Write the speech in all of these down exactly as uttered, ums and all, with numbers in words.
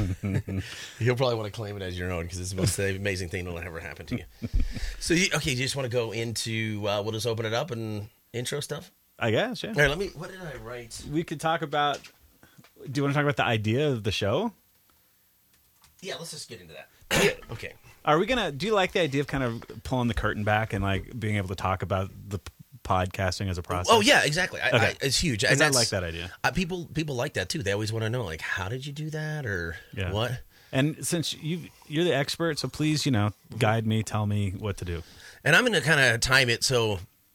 You'll probably want to claim it as your own because it's the most amazing thing that'll ever happen to you. So, you, okay, you just want to go into, uh, we'll just open it up and intro stuff? I guess, yeah. All right, let me, what did I write? We could talk about, do you want to talk about the idea of the show? Yeah, let's just get into that. Okay. Are we going to, do you like the idea of kind of pulling the curtain back and like being able to talk about the podcasting as a process? Oh, yeah, exactly. I, okay. I, it's huge. And I like that idea. Uh, people people like that, too. They always want to know, like, how did you do that or yeah. what? And since you you're the expert, so please, you know, guide me, tell me what to do. And I'm going to kind of time it so,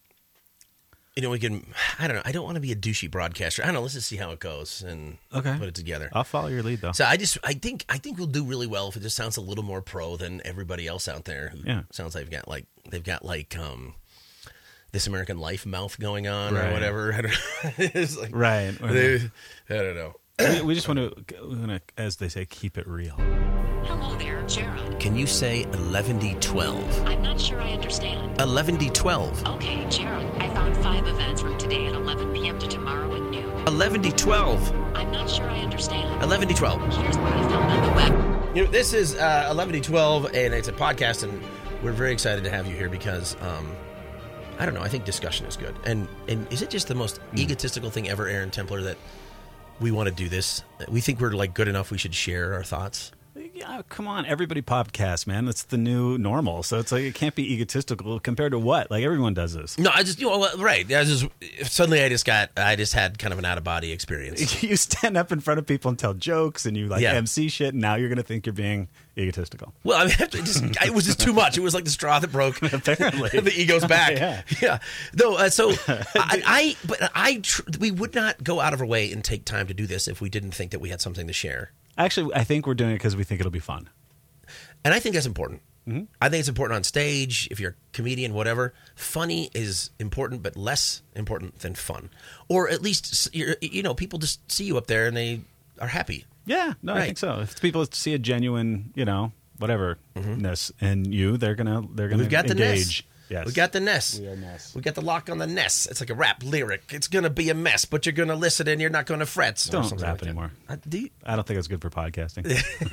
you know, we can, I don't know, I don't want to be a douchey broadcaster. I don't know, let's just see how it goes and okay. put it together. I'll follow your lead, though. So I just, I think I think we'll do really well if it just sounds a little more pro than everybody else out there who yeah. sounds like they've got like, they've got like, um, This American Life mouth going on right. or whatever. I don't know. It's like, right. They, I don't know. we, we just want to, we want to, as they say, keep it real. Hello there, Gerald. Can you say eleven D twelve? I'm not sure I understand. eleven D twelve. Okay, Gerald. I found five events from today at eleven p.m. to tomorrow at noon. eleven D twelve. I'm not sure I understand. eleven D twelve. Here's what I found on the web. You know, this is uh, eleven D twelve, and it's a podcast, and we're very excited to have you here because, um, I don't know, I think discussion is good. And and is it just the most mm. egotistical thing ever, Aaron Templar, that we want to do this? We think we're, like, good enough we should share our thoughts? Yeah, come on, everybody podcast, man. That's the new normal. So it's like it can't be egotistical compared to what? Like everyone does this. No, I just you know right. I just suddenly I just got I just had kind of an out of body experience. You stand up in front of people and tell jokes, and you like yeah. M C shit. And now you're going to think you're being egotistical. Well, I mean, it, just, it was just too much. It was like the straw that broke. Apparently, the ego's back. yeah, yeah. No, uh, so I, I but I tr- we would not go out of our way and take time to do this if we didn't think that we had something to share. Actually, I think we're doing it because we think it'll be fun. And I think that's important. Mm-hmm. I think it's important on stage, if you're a comedian, whatever. Funny is important, but less important than fun. Or at least, you're, you know, people just see you up there and they are happy. Yeah, no, right. I think so. If people see a genuine, you know, whatever mm-hmm. ness in you, they're gonna they're gonna We've got engage. The Yes. We got the Ness. We are Ness. We got the lock on the Ness. It's like a rap lyric. It's going to be a mess, but you're going to listen and you're not going to fret. Don't rap like anymore. Uh, do you? I don't think it's good for podcasting.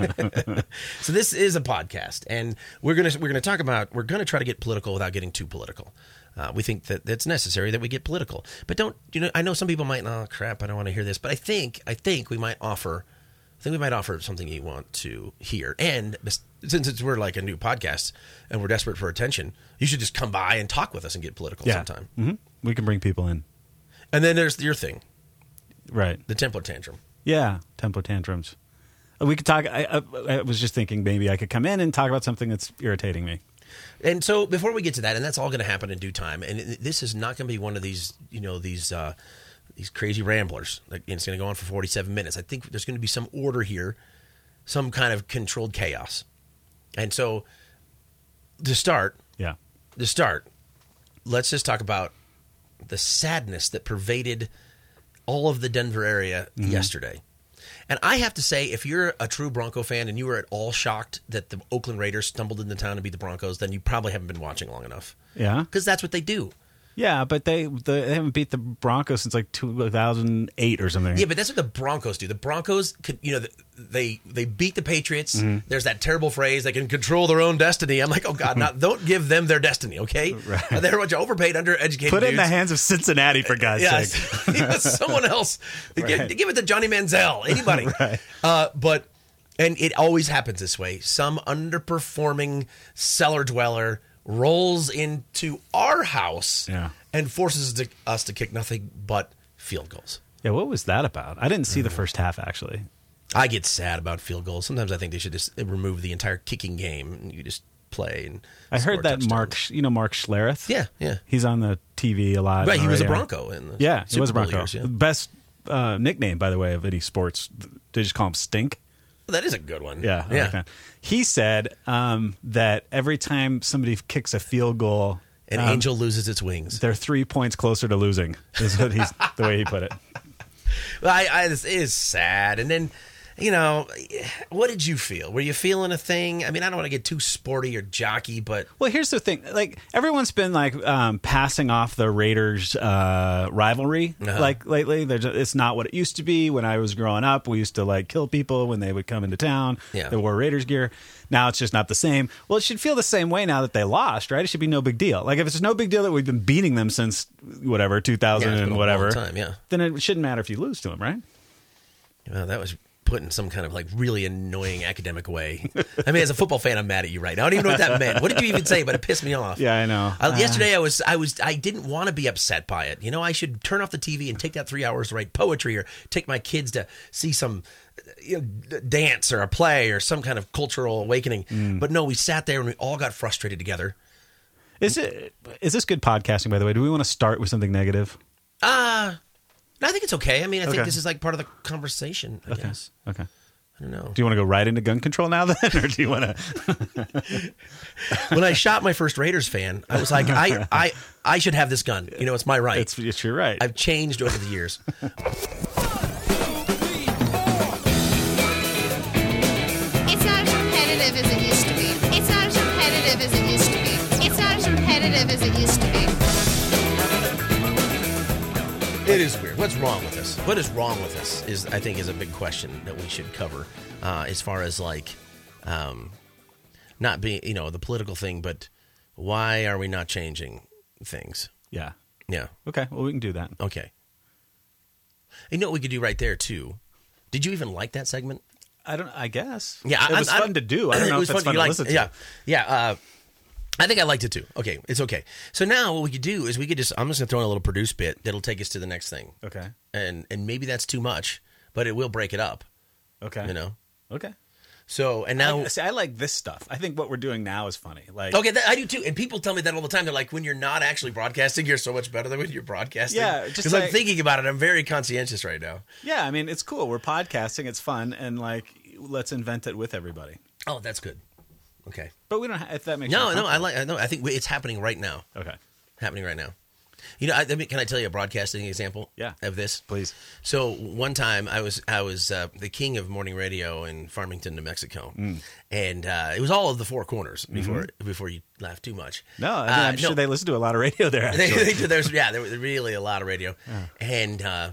So this is a podcast, and we're going to we're going to talk about we're going to try to get political without getting too political. Uh, we think that it's necessary that we get political, but don't you know? I know some people might. Oh crap! I don't want to hear this, but I think I think we might offer. I think we might offer something you want to hear. And since it's, we're like a new podcast and we're desperate for attention, you should just come by and talk with us and get political yeah. sometime. Mm-hmm. We can bring people in. And then there's your thing. Right. The Templar Tantrum. Yeah, Templar Tantrums. We could talk. I, I, I was just thinking maybe I could come in and talk about something that's irritating me. And so before we get to that, and that's all going to happen in due time, and this is not going to be one of these, you know, these... Uh, These crazy ramblers. Like, it's going to go on for forty-seven minutes. I think there's going to be some order here, some kind of controlled chaos. And so, to start, yeah, to start, let's just talk about the sadness that pervaded all of the Denver area mm-hmm. yesterday. And I have to say, if you're a true Bronco fan and you were at all shocked that the Oakland Raiders stumbled into town to beat the Broncos, then you probably haven't been watching long enough. Yeah, because that's what they do. Yeah, but they they haven't beat the Broncos since like two thousand eight or something. Yeah, but that's what the Broncos do. The Broncos, could, you know, they they beat the Patriots. Mm-hmm. There's that terrible phrase, they can control their own destiny. I'm like, oh, God, not, don't give them their destiny, okay? Right. They're a bunch of overpaid, undereducated Put it dudes. in the hands of Cincinnati, for God's yeah, sake. Yeah, someone else. Right. Give, give it to Johnny Manziel, anybody. Right. Uh, but, and it always happens this way. Some underperforming cellar dweller rolls into our house yeah. and forces us to, us to kick nothing but field goals. Yeah, what was that about? I didn't see mm. the first half, actually. I get sad about field goals. Sometimes I think they should just remove the entire kicking game and you just play. And I heard that Mark, you know, Mark Schlereth? Yeah, yeah. He's on the T V a lot. Right, he was a Bronco in the Yeah, Super he was a Bowl Bronco. years, yeah. Best uh, nickname, by the way, of any sports. They just call him Stink. That is a good one. Yeah, I yeah. like that. He said um, that every time somebody kicks a field goal, an um, angel loses its wings. They're three points closer to losing. Is what he's the way he put it. Well, I, I, this is sad. And then you know, what did you feel? Were you feeling a thing? I mean, I don't want to get too sporty or jockey, but Well, here's the thing. Like, everyone's been, like, um, passing off the Raiders uh, rivalry, Uh-huh. like, lately. They're just, it's not what it used to be. When I was growing up, we used to, like, kill people when they would come into town. Yeah. They wore Raiders gear. Now it's just not the same. Well, it should feel the same way now that they lost, right? It should be no big deal. Like, if it's no big deal that we've been beating them since, whatever, two thousand Yeah, it's been and a whatever, long time, yeah. then it shouldn't matter if you lose to them, right? well, that was put in some kind of like really annoying academic way. I mean, as a football fan, I'm mad at you right now. I don't even know what that meant. What did you even say? But it pissed me off. Yeah, I know. Uh, yesterday, I was, I was, I didn't want to be upset by it. You know, I should turn off the T V and take that three hours to write poetry, or take my kids to see some, you know, dance or a play or some kind of cultural awakening. Mm. But no, we sat there and we all got frustrated together. Is it? Is this good podcasting, by the way? Do we want to start with something negative? Uh, I think it's okay. I mean, I think Okay. this is like part of the conversation, I Okay. guess. Okay. I don't know. Do you want to go right into gun control now, then, or do you want to? When I shot my first Raiders fan, I was like, I, I, I should have this gun. You know, it's my right. It's, it's you're right. I've changed over the years. It's not as competitive as it used to be. It's not as competitive as it used to be. It's not as competitive as it used to be. It is weird. What's wrong with this? What is wrong with this is, I think, is a big question that we should cover, uh, as far as like, um, not being, you know, the political thing, but why are we not changing things? yeah. Yeah. Okay. Well, we can do that. Okay. You know what we could do right there too? Did you even like that segment? I don't. I guess. Yeah, it was I, I, fun to do. I don't know it was if it's fun, fun you to liked- listen to. Yeah, yeah. Uh, I think I liked it too. Okay, it's okay. So now what we could do is we could just, I'm just going to throw in a little produce bit that'll take us to the next thing. Okay. And and maybe that's too much, but it will break it up, Okay. you know? Okay. So, and now, I, see, I like this stuff. I think what we're doing now is funny. Like, okay, that, I do too. And people tell me that all the time. They're like, when you're not actually broadcasting, you're so much better than when you're broadcasting. Yeah, just Because like- I'm thinking about it. I'm very conscientious right now. yeah. I mean, it's cool. We're podcasting. It's fun, and like, let's invent it with everybody. Oh, that's good. Okay. But we don't. Ha- if that makes you No, no, I uncomfortable. like, I know. I think it's happening right now. Okay. Happening right now. You know, I, I mean, can I tell you a broadcasting example? Yeah. Of this? Please. So one time I was I was uh, the king of morning radio in Farmington, New Mexico, Mm. and uh, it was all of the four corners. Before before you laugh too much. No, I mean, Uh, I'm sure no. they listen to a lot of radio there. They, Actually. they do. There's yeah, there was really a lot of radio, and uh,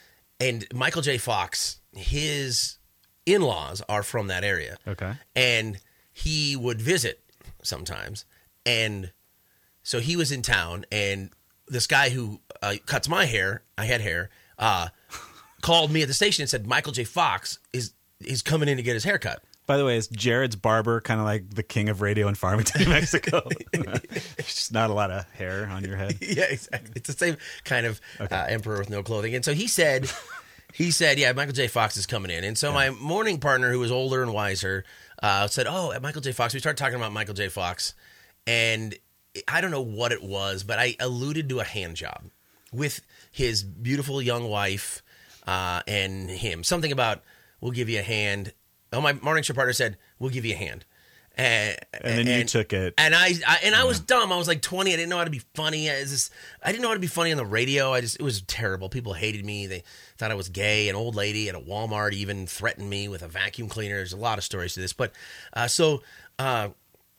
and Michael J. Fox, his in-laws are from that area. Okay. And he would visit sometimes, and so he was in town, and this guy who uh, cuts my hair, I had hair, uh, called me at the station and said Michael J. Fox is is coming in to get his haircut. By the way, is Jared's barber kind of like the king of radio in Farmington, New Mexico? There's just not a lot of hair on your head. Yeah, exactly. It's the same kind of uh, emperor with no clothing. And so he said, he said, yeah, Michael J. Fox is coming in. And so my morning partner, who was older and wiser, uh, said, oh, at Michael J. Fox. We started talking about Michael J. Fox. And I don't know what it was, but I alluded to a hand job with his beautiful young wife uh, and him. Something about, we'll give you a hand. Oh, my morning show partner said, we'll give you a hand. And, And then you took it. And I, I and I was dumb. I was like twenty. I didn't know how to be funny. I, was just, I didn't know how to be funny on the radio. I just, it was terrible. People hated me. They thought I was gay. An old lady at a Walmart even threatened me with a vacuum cleaner. There's a lot of stories to this. But uh, so uh,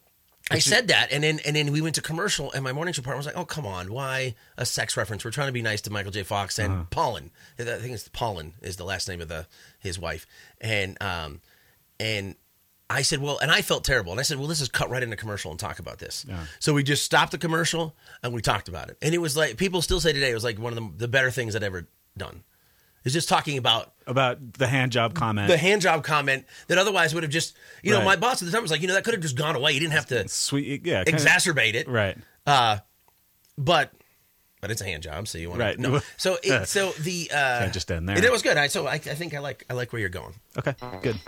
I said that, and then and then we went to commercial, and my morning show partner was like, "Oh, come on, why a sex reference? We're trying to be nice to Michael J. Fox and Uh-huh. Paulin. I think it's Paulin is the last name of the his wife, and um and." I said, well, and I felt terrible. And I said, well, let's just cut right into commercial and talk about this. Yeah. So we just stopped the commercial and we talked about it. And it was like, people still say today, it was like one of the, the better things I'd ever done. It's just talking about About the hand job comment. the hand job comment that otherwise would have just, you know, Right. my boss at the time was like, you know, that could have just gone away. You didn't have to Sweet. Yeah. kinda- exacerbate it. Right. Uh, but, but it's a hand job. So you want Right. to, no. So, it, so the, uh, Can't just end there. It was good. I, so I, I think I like, I like where you're going. Okay. Good.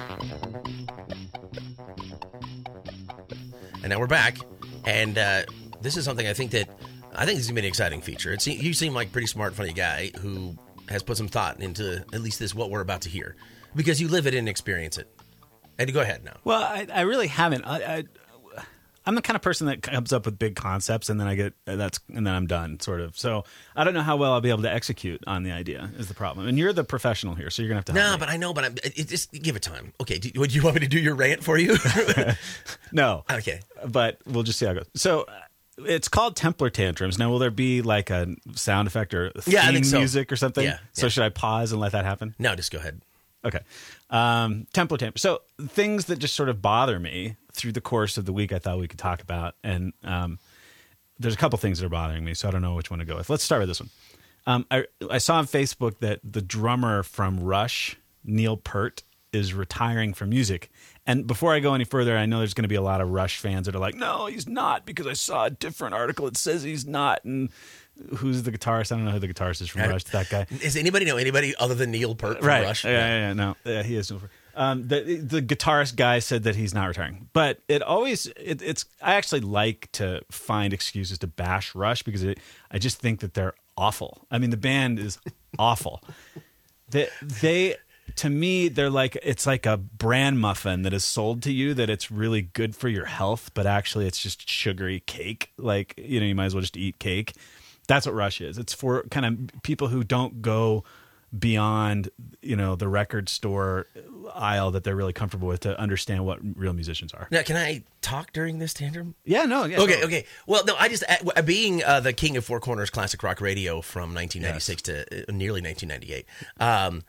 And now we're back, and uh, this is something I think that I think this is gonna be an exciting feature. It's you seem like a pretty smart, funny guy who has put some thought into at least this what we're about to hear, because you live it and experience it. And go ahead now. Well, I, I really haven't. I, I I'm the kind of person that comes up with big concepts and then I get that's and then I'm done, sort of. So I don't know how well I'll be able to execute on the idea is the problem. And you're the professional here, so you're gonna have to. No, help me. but I know, but I'm, it, just give it time. Okay, do, would you want me to do your rant for you? No. Okay, but we'll just see how it goes. So. Uh, It's called Templar Tantrums. Now, will there be like a sound effect or theme Yeah, I think so. music or something? Yeah, So yeah. should I pause and let that happen? no, just go ahead. Okay. Um, Templar Tantrums. So things that just sort of bother me through the course of the week I thought we could talk about. And um, there's a couple things that are bothering me, so I don't know which one to go with. Let's start with this one. Um, I, I saw on Facebook that the drummer from Rush, Neil Peart, is retiring from music. And before I go any further, I know there's going to be a lot of Rush fans that are like, no, he's not, because I saw a different article that says he's not. And who's the guitarist? I don't know who the guitarist is from Rush. That guy. Does anybody know anybody other than Neil Peart from Right. Rush? Yeah, yeah, yeah, no. Yeah, he is. Um, the the guitarist guy said that he's not retiring. But it always, it, it's, I actually like to find excuses to bash Rush because it, I just think that they're awful. I mean, the band is awful. They, they, to me, they're like, it's like a bran muffin that is sold to you that it's really good for your health, but actually it's just sugary cake. Like, you know, you might as well just eat cake. That's what Rush is. It's for kind of people who don't go beyond, you know, the record store aisle that they're really comfortable with to understand what real musicians are. Now, can I talk during this tantrum? Yeah, no. Yeah, Okay, totally. okay. Well, no, I just, uh, being uh, the king of Four Corners Classic Rock Radio from nineteen ninety-six Yes. to uh, nearly nineteen ninety-eight, um,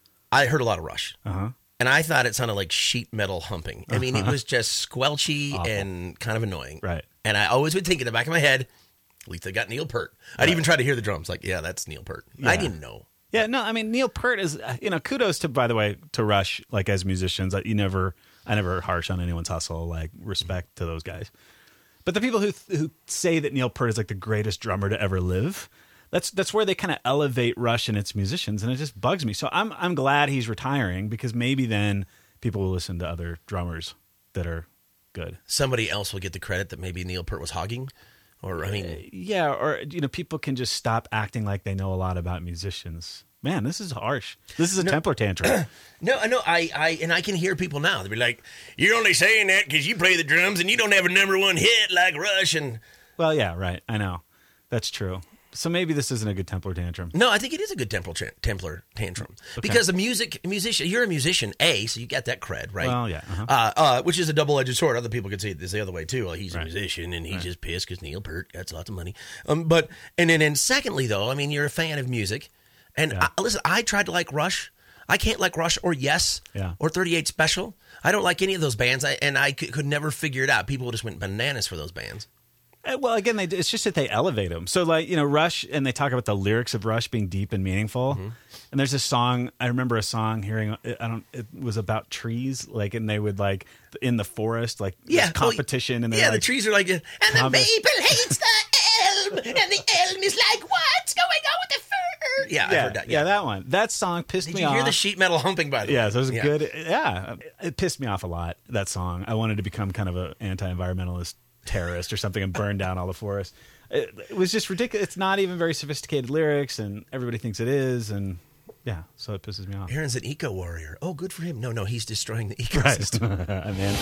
I heard a lot of Rush. Uh-huh. And I thought it sounded like sheet metal humping. I mean, it was just squelchy Awful. and kind of annoying. Right. And I always would think in the back of my head, at least they got Neil Peart. I'd even try to hear the drums. Like, yeah, that's Neil Peart. I Yeah. didn't know. Yeah, no, I mean, Neil Peart is, uh, you know, kudos to, by the way, to Rush, like as musicians. You never, I never harsh on anyone's hustle, like respect to those guys. But the people who who say that Neil Peart is like the greatest drummer to ever live, that's that's where they kind of elevate Rush and its musicians, and it just bugs me. So I'm I'm glad he's retiring because maybe then people will listen to other drummers that are good. Somebody else will get the credit that maybe Neil Peart was hogging. Or, I mean, Yeah, or, you know, people can just stop acting like they know a lot about musicians. Man, this is harsh. This is a Templar tantrum. no, I know, I, I, and I can hear people now. They'll be like, "You're only saying that because you play the drums and you don't have a number one hit like Rush." And Well, yeah, right. I know. That's true. So maybe this isn't a good Templar tantrum. no, I think it is a good Templar tra- Templar tantrum because a music musician, you're a musician, a, so you got that cred, right? Well, yeah, uh-huh. uh, uh, which is a double edged sword. Other people could say this the other way too. Well, he's Right. a musician and he's just pissed because Neil Peart got lots of money. Um, but and then and secondly, though, I mean, you're a fan of music, and Yeah. I, listen, I tried to like Rush. I can't like Rush or Yes Yeah. or thirty-eight Special. I don't like any of those bands, I, and I could, could never figure it out. People just went bananas for those bands. Uh, Well, again, they, it's just that they elevate them. So, like, you know, Rush, and they talk about the lyrics of Rush being deep and meaningful. Mm-hmm. And there's a song, I remember a song hearing, I don't, it was about trees, like, and they would, like, in the forest, like, Yeah, this competition. and they're yeah, like, the trees are like, and the Thomas- maple hates the elm, and the elm is like, what's going on with the fir? Yeah, I've Yeah, heard that. yeah, that one. That song pissed Did me you off. hear the sheet metal humping by the way? Yeah, so it was good. Yeah, it pissed me off a lot, that song. I wanted to become kind of an anti-environmentalist terrorist or something and burn down all the forests. It, it was just ridiculous. It's not even very sophisticated lyrics, and everybody thinks it is, and yeah, so it pisses me off. Aaron's an eco warrior. Oh, good for him. No, no, he's destroying the Right. ecosystem. And then,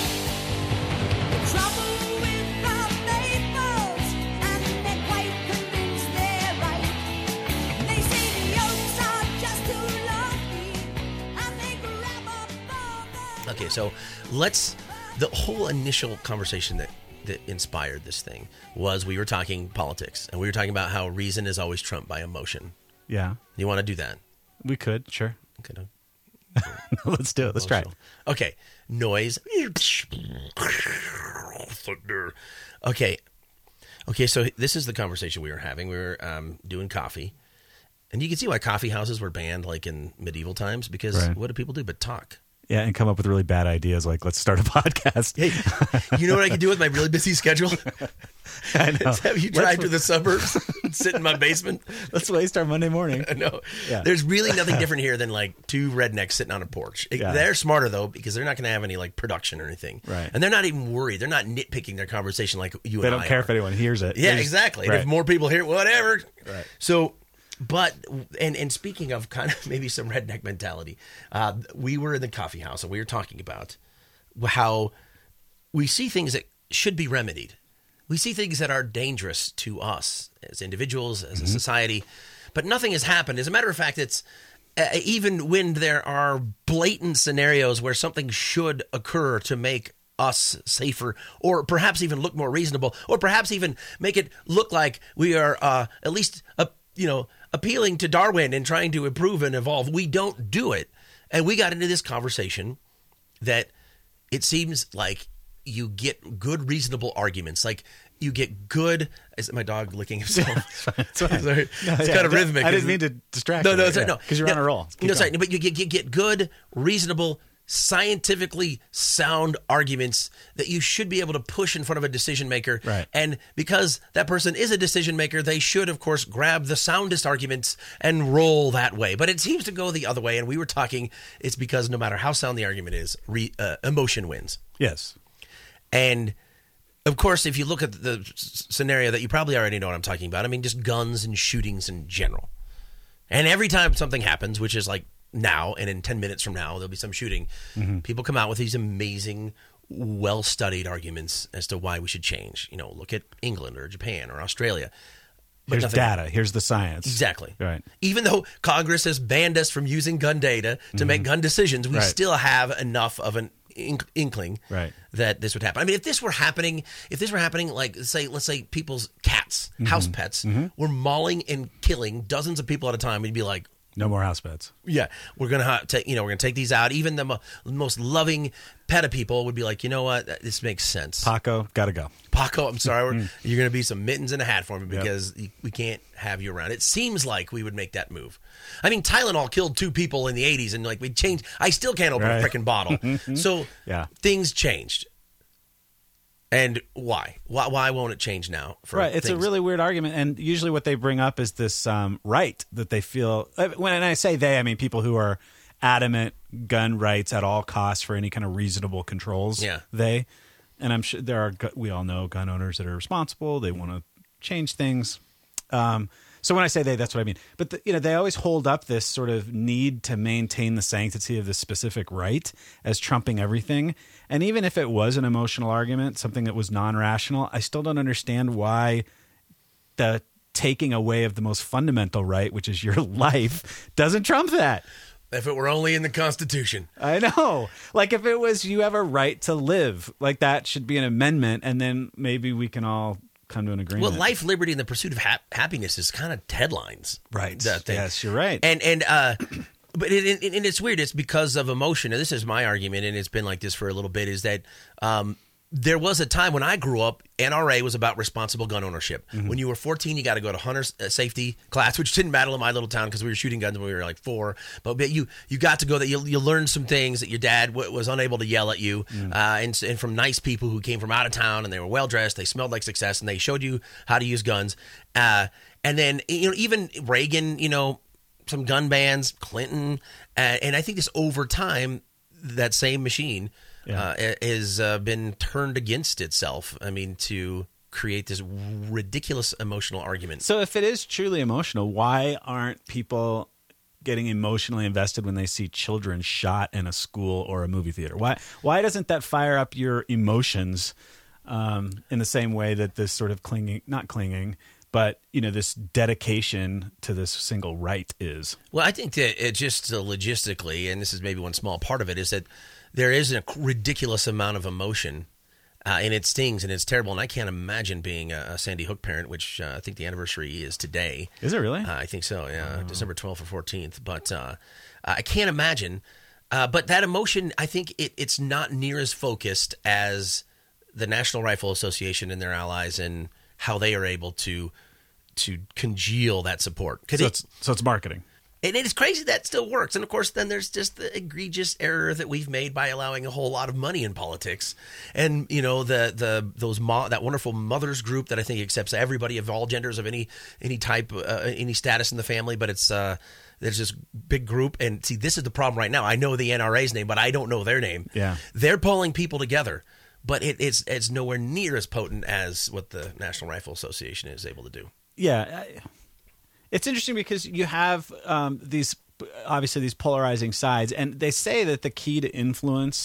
Trouble with the vapors, and they're quite convinced they're right. They say the oaks are just too lofty, and they grab up all the Okay, so let's. The whole initial conversation that that inspired this thing was we were talking politics, and we were talking about how reason is always trumped by emotion. yeah, You want to do that? we could, sure. Okay, no. Let's do it. Let's try it. Okay, noise. Thunder. Okay, okay. So this is the conversation we were having. We were um, doing coffee, and you can see why coffee houses were banned, like in medieval times, because Right. what do people do but talk? Yeah, and come up with really bad ideas like, let's start a podcast. Hey, you know what I could do with my really busy schedule? I know. Is have you drive to the suburbs, and sit in my basement. Let's waste our Monday morning. No, Yeah. there's really nothing different here than like two rednecks sitting on a porch. It- Yeah. They're smarter though because they're not going to have any like production or anything, Right. And they're not even worried. They're not nitpicking their conversation like you They and don't I care are. if anyone hears it. Yeah, They just- exactly. And Right. if more people hear, whatever. Right. So, but and and speaking of kind of maybe some redneck mentality, uh, we were in the coffee house and we were talking about how we see things that should be remedied. We see things that are dangerous to us as individuals, as a society, but nothing has happened. As a matter of fact, it's uh, even when there are blatant scenarios where something should occur to make us safer, or perhaps even look more reasonable, or perhaps even make it look like we are uh, at least, uh, you know, appealing to Darwin and trying to improve and evolve. We don't do it. And we got into this conversation that it seems like you get good, reasonable arguments. Like you get good. Is it my dog licking himself? It's fine. Sorry. No, It's yeah, kind of I- rhythmic. I didn't isn't mean it? to distract No, you. no, sorry, Yeah, no. 'cause you're on a roll. Keep No, sorry, going. but you get, you get good, reasonable, scientifically sound arguments that you should be able to push in front of a decision maker. Right. And because that person is a decision maker, they should, of course, grab the soundest arguments and roll that way. But it seems to go the other way. And we were talking, it's because no matter how sound the argument is, re, uh, emotion wins. Yes. And of course, if you look at the s- scenario that you probably already know what I'm talking about, I mean, just guns and shootings in general. And every time something happens, which is like now and in ten minutes from now, there'll be some shooting, people come out with these amazing, well-studied arguments as to why we should change. You know, look at England or Japan or Australia. But Here's nothing- data. Here's the science. Exactly. Right. Even though Congress has banned us from using gun data to make gun decisions, we Right. still have enough of an ink- inkling Right. that this would happen. I mean, if this were happening, if this were happening, like say, let's say people's cats, house pets, were mauling and killing dozens of people at a time, we'd be like, No more house pets. yeah, we're gonna ha- take, you know, we're gonna take these out. Even the mo- most loving PETA people would be like, you know what, this makes sense. Paco, gotta go. Paco, I'm sorry, we're, you're going to be some mittens and a hat for me Yep. because y we can't have you around. It seems like we would make that move. I mean, Tylenol killed two people in the eighties, and like we changed. I still can't open Right. a freaking bottle. So Yeah. things changed. And why? Why? Why won't it change now? For Right. It's a things? really weird argument. And usually what they bring up is this um, right that they feel. uh, When I say they, I mean people who are adamant gun rights at all costs for any kind of reasonable controls. Yeah. They. And I'm sure there are, gu- we all know gun owners that are responsible. They want to change things. Um, so when I say they, that's what I mean. But, the, you know, they always hold up this sort of need to maintain the sanctity of this specific right as trumping everything. And even if it was an emotional argument, something that was non-rational, I still don't understand why the taking away of the most fundamental right, which is your life, doesn't trump that. If it were only in the Constitution. I know. Like if it was you have a right to live, like that should be an amendment, and then maybe we can all come to an agreement. Well, life, liberty, and the pursuit of hap- happiness is kind of headlines. Right. That thing. Yes, you're right. And and uh, but it, it, and it's weird. It's because of emotion. And this is my argument, and it's been like this for a little bit. Is that um, there was a time when I grew up, N R A was about responsible gun ownership. Mm-hmm. When you were fourteen, you got to go to hunter's uh, safety class, which didn't matter in my little town because we were shooting guns when we were like four. But, but you you got to go that you you learned some things that your dad w- was unable to yell at you, Mm. uh, and and from nice people who came from out of town and they were well dressed, they smelled like success, and they showed you how to use guns. Uh, and then you know even Reagan, you know. Some gun bans, Clinton, uh, and I think this over time, that same machine Yeah. uh, has uh, been turned against itself. I mean, to create this ridiculous emotional argument. So if it is truly emotional, why aren't people getting emotionally invested when they see children shot in a school or a movie theater? Why why doesn't that fire up your emotions um, in the same way that this sort of clinging, not clinging, but you know, this dedication to this single right is? Well, I think that it just uh, logistically, and this is maybe one small part of it, is that there is a ridiculous amount of emotion, uh, and it stings and it's terrible. And I can't imagine being a, a Sandy Hook parent, which uh, I think the anniversary is today. Is it really? Uh, I think so, yeah, December twelfth or fourteenth. But uh, I can't imagine. Uh, but that emotion, I think it, it's not near as focused as the National Rifle Association and their allies and how they are able to to congeal that support. 'Cause So it- it's, so it's marketing. and it's crazy that still works. And of course, then there's just the egregious error that we've made by allowing a whole lot of money in politics. And you know, the the those mo- that wonderful mothers group that I think accepts everybody of all genders of any any type, uh, any status in the family. But it's uh, there's this big group, and see, this is the problem right now. I know the N R A's name, but I don't know their name. Yeah. They're pulling people together. But it, it's it's nowhere near as potent as what the National Rifle Association is able to do. Yeah. I- It's interesting because you have um, these, obviously these polarizing sides, and they say that the key to influence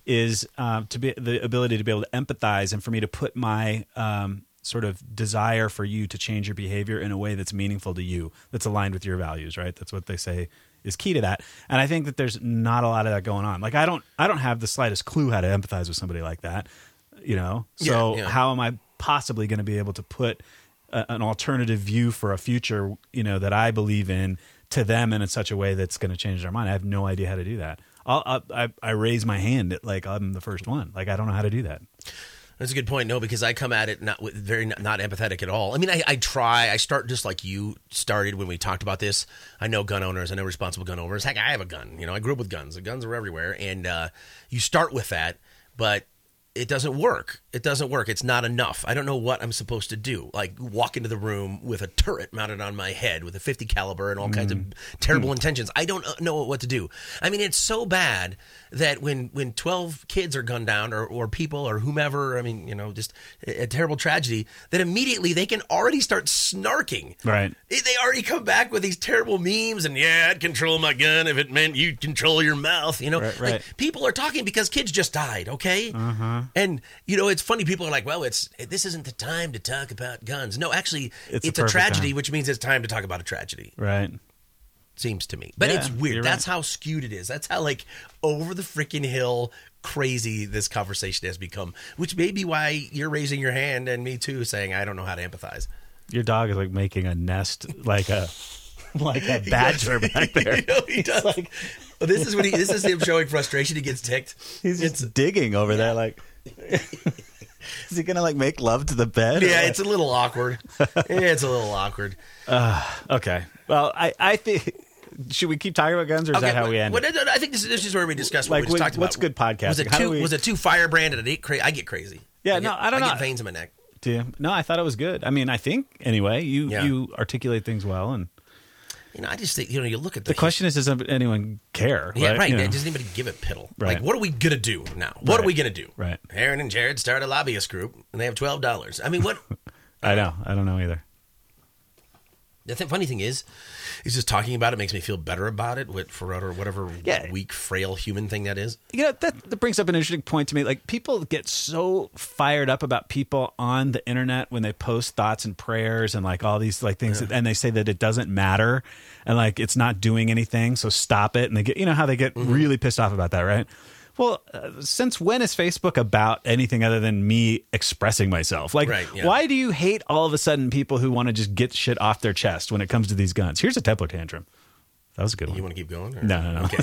is uh, to be the ability to be able to empathize and for me to put my um, sort of desire for you to change your behavior in a way that's meaningful to you, that's aligned with your values, right? That's what they say is key to that. And I think that there's not a lot of that going on. Like I don't, I don't have the slightest clue how to empathize with somebody like that, you know? So Yeah, yeah. how am I possibly going to be able to put a, an alternative view for a future, you know, that I believe in to them and in such a way that's going to change their mind? I have no idea how to do that. I'll, I'll, I, I raise my hand at, like I'm the first one. Like I don't know how to do that. That's a good point. No, because I come at it not with very not, not empathetic at all. I mean, I, I try. I start just like you started when we talked about this. I know gun owners. I know responsible gun owners. Heck, I have a gun. You know, I grew up with guns. The guns are everywhere, and uh, you start with that, but it doesn't work. It doesn't work. It's not enough. I don't know what I'm supposed to do. Like walk into the room with a turret mounted on my head with a fifty caliber and all kinds of terrible intentions. I don't know what to do. I mean, it's so bad that when, when twelve kids are gunned down or, or people or whomever, I mean, you know, just a, a terrible tragedy, that immediately they can already start snarking. Right. They they already come back with these terrible memes and, yeah, I'd control my gun if it meant you control your mouth. You know, Right, right. like people are talking because kids just died, okay? Uh-huh. And, you know, it's funny. People are like, well, it's this isn't the time to talk about guns. No, actually, It's it's, the a perfect tragedy, time. which means it's time to talk about a tragedy, Right. seems to me. But Yeah, it's weird. you're That's right. how skewed it is. That's how, like, over the freaking hill crazy this conversation has become, which may be why you're raising your hand and me too, saying, I don't know how to empathize. Your dog is like making a nest like a like a badger back there. You know, he does. Well, this is when he. This is him showing frustration. He gets ticked. He's just digging over there like is he gonna like make love to the bed? Yeah, it's a little awkward. It's a little awkward. okay. Well, I, I think should we keep talking about guns or is that how well, we end? well, it? no, no, I think this, this is where we discuss what Like, we just what- talked about. what's good podcasting? Was it How do two? we- Was it two firebrand and I get crazy? I get crazy. Yeah, I no, get- I don't I know. get veins in my neck. Do you? No, I thought it was good. I mean, I think anyway. You Yeah. you articulate things well, and You know, I just think you know you look at the, the question is, does anyone care? Yeah, right. You know? Does anybody give a piddle? Right. Like, what are we gonna do now? What Right. are we gonna do? Right. Aaron and Jared start a lobbyist group, and they have twelve dollars. I mean, what? I know. I don't know either. The th- funny thing is, is just talking about it makes me feel better about it. With for or whatever Yeah. weak, frail human thing that is. You know, that, that brings up an interesting point to me. Like, people get so fired up about people on the internet when they post thoughts and prayers and like all these like things, and they say that it doesn't matter and like it's not doing anything, so stop it. And they get, you know, how they get Mm-hmm. really pissed off about that, right? Well, uh, since when is Facebook about anything other than me expressing myself? Like, Right, yeah. why do you hate all of a sudden people who want to just get shit off their chest when it comes to these guns? Here's a temper tantrum. That was a good one. You want to keep going? Or? No, no, no. Okay.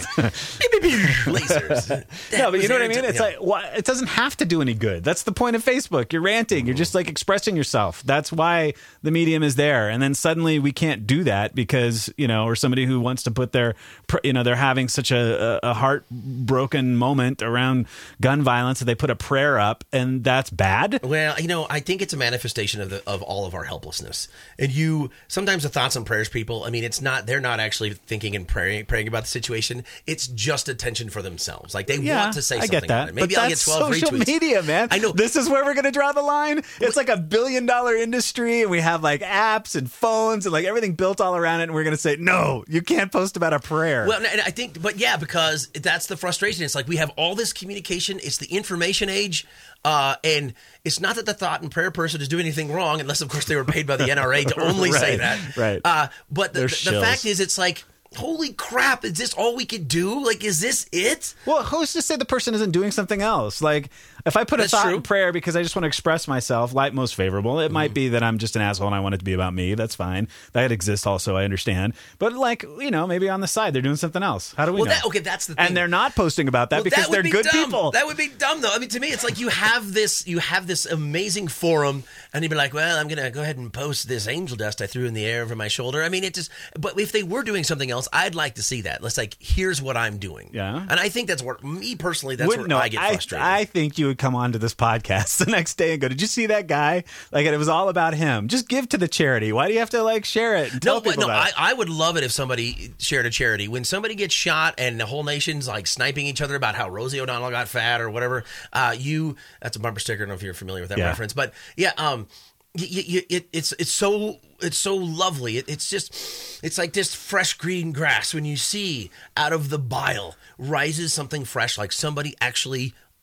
Lasers. No, but you know what I mean? Yeah. It's like, why, it doesn't have to do any good. That's the point of Facebook. You're ranting. You're just like expressing yourself. That's why the medium is there. And then suddenly we can't do that because, you know, or somebody who wants to put their, pr- you know, they're having such a, a heartbroken moment around gun violence that they put a prayer up and that's bad. Well, you know, I think it's a manifestation of the of all of our helplessness. And you sometimes the thoughts and prayers people, I mean, it's not they're not actually thinking and praying praying about the situation. It's just attention for themselves. Like they Yeah, want to say I something get that. about it. Maybe but I'll that's get twelve social retweets. media, man. I know. This is where we're going to draw the line. It's like a billion dollar industry, and we have like apps and phones and like everything built all around it. And we're going to say, no, you can't post about a prayer. Well, and I think, but yeah, because that's the frustration. It's like we have all this communication. It's the information age. Uh, and it's not that the thought and prayer person is doing anything wrong, unless, of course, they were paid by the N R A to only say Right, that. right. Uh, but the, They're the, the shills. fact is, it's like, holy crap, is this all we could do? Like, is this it? Well, who's to say the person isn't doing something else? Like, if I put That's a thought true. in prayer because I just want to express myself, like most favorable, it Mm-hmm. might be that I'm just an asshole and I want it to be about me. That's fine. That exists also, I understand. But, like, you know, maybe on the side, they're doing something else. How do we Well, know? that, okay, that's the thing. and they're not posting about that Well, because that would they're be good dumb. people. That would be dumb, though. I mean, to me, it's like you have this, you have this amazing forum, and you'd be like, "Well, I'm gonna go ahead and post this angel dust I threw in the air over my shoulder." I mean, it just. But if they were doing something else, I'd like to see that. Let's like, here's what I'm doing. Yeah. And I think that's where me personally, that's Wouldn't- where no, I get frustrated. I think you would come on to this podcast the next day and go, "Did you see that guy? Like, it was all about him. Just give to the charity. Why do you have to like share it and tell No, but people no, about I, it?" I would love it if somebody shared a charity. When somebody gets shot and the whole nation's like sniping each other about how Rosie O'Donnell got fat or whatever, uh, you, that's a bumper sticker. I don't know if you're familiar with that Yeah. reference, but yeah, um, y y y it, it's, it's so, it's so lovely. It, it's just, it's like this fresh green grass when you see out of the bile rises something fresh, like somebody actually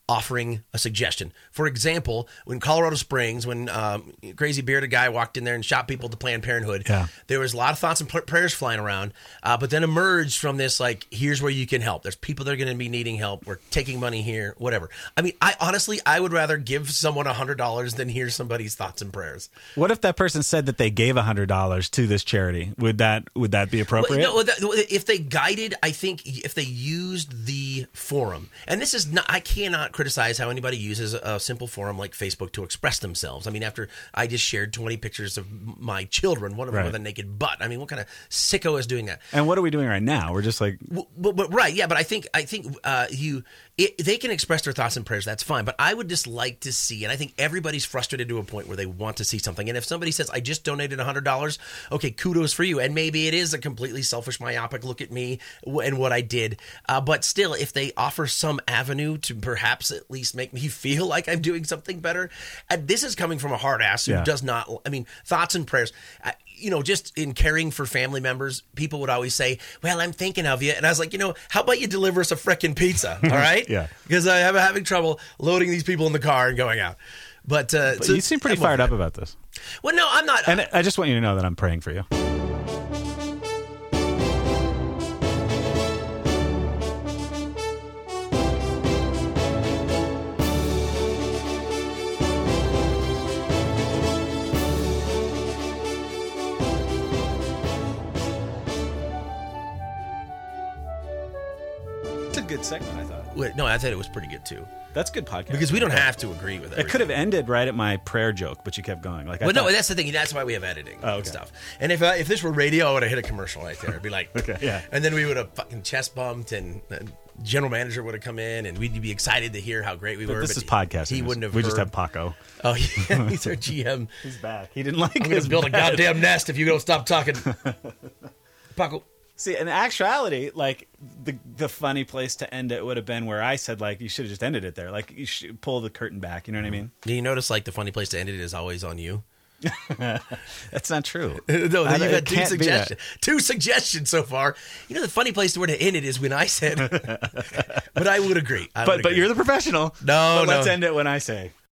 offering a suggestion. For example, when Colorado Springs, when um, crazy bearded guy walked in there and shot people to Planned Parenthood, Yeah. there was a lot of thoughts and pr- prayers flying around, uh, but then emerged from this, like, here's where you can help. There's people that are going to be needing help. We're taking money here, whatever. I mean, I honestly, I would rather give someone one hundred dollars than hear somebody's thoughts and prayers. What if that person said that they gave one hundred dollars to this charity? Would that would that be appropriate? Well, no, that- if they guided, I think if they used the forum, and this is not, I cannot criticize how anybody uses a simple forum like Facebook to express themselves. I mean, after I just shared twenty pictures of my children, one of them Right. with a naked butt. I mean, what kind of sicko is doing that? And what are we doing right now? We're just like, Well, but, but right, yeah, but I think I think uh, you it, they can express their thoughts and prayers. That's fine, but I would just like to see, and I think everybody's frustrated to a point where they want to see something. And if somebody says, "I just donated one hundred dollars," okay, kudos for you. And maybe it is a completely selfish, myopic look at me and what I did. Uh, but still, if they offer some avenue to perhaps at least make me feel like I'm doing something better, and this is coming from a hard ass who Yeah. does not. I mean, thoughts and prayers. Uh, you know, just in caring for family members, people would always say, "Well, I'm thinking of you," and I was like, you know, how about you deliver us a frickin' pizza, all right? Yeah. Because I am having trouble loading these people in the car and going out. But, uh, but so you seem pretty I'm fired over up it. about this. Well, no, I'm not. And I just want you to know that I'm praying for you. It's a good segment, I thought. Wait, no, I thought it was pretty good too. That's good podcast. Because we don't have to agree with it. It could have ended right at my prayer joke, but you kept going. Like, I Well, no, thought- that's the thing. That's why we have editing Oh, okay. and stuff. And if uh, if this were radio, I would have hit a commercial right there. It'd be like, Okay, yeah. And then we would have fucking chest bumped, and, and general manager would have come in, and we'd be excited to hear how great we But were. this but is podcasting. He wouldn't have. We just heard- have Paco. Oh, yeah, he's our G M. He's back. He didn't like I'm going to his build a bed. goddamn nest if you don't stop talking. Paco. See, in actuality, like the the funny place to end it would have been where I said, like, you should have just ended it there. Like, you should pull the curtain back. You know what I mean? Do you notice, like, the funny place to end it is always on you? That's not true. No, I- you've it had two can't be that. suggestions. Two suggestions so far. You know, the funny place to where to end it is when I said, but I would agree. I But would but agree. you're the professional. No, But let's no. end it when I say.